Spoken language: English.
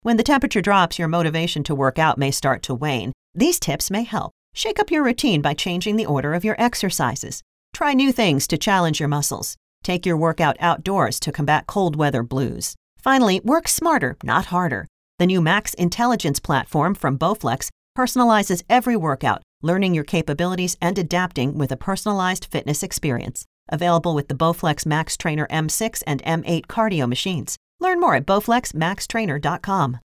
When the temperature drops, your motivation to work out may start to wane. These tips may help. Shake up your routine by changing the order of your exercises. Try new things to challenge your muscles. Take your workout outdoors to combat cold weather blues. Finally, work smarter, not harder. The new Max Intelligence platform from Bowflex personalizes every workout, learning your capabilities and adapting with a personalized fitness experience. Available with the Bowflex Max Trainer M6 and M8 cardio machines. Learn more at BowflexMaxTrainer.com.